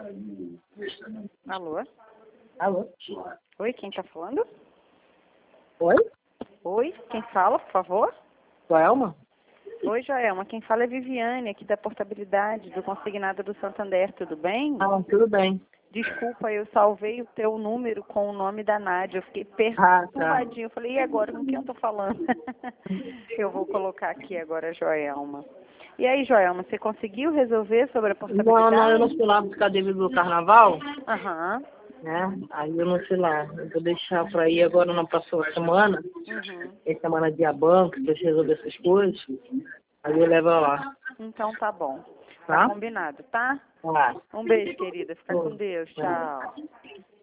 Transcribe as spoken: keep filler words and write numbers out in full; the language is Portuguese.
Alô? Alô? Oi, quem tá falando? Oi? Oi, quem fala, por favor? Joelma? Oi, Joelma, quem fala é Viviane, aqui da Portabilidade, do Consignado do Santander, tudo bem? Ah, tudo bem. Desculpa, eu salvei o teu número com o nome da Nádia, eu fiquei Ah, tá. perturbadinha, eu falei, e agora, com quem eu tô falando? Eu vou colocar aqui agora a Joelma. E aí, Joelma, você conseguiu resolver sobre a portabilidade? Não, não, eu não fui lá buscar devido do carnaval, Aham. né? Aí eu não fui lá. Eu vou deixar pra ir agora na próxima semana. Uhum. Tem semana de banco, pra eu resolver essas coisas. Aí eu levo lá. Então tá bom. Tá Tá? combinado, tá? Tá. Um beijo, querida. Fica com Oi. Deus. Tá. Tchau.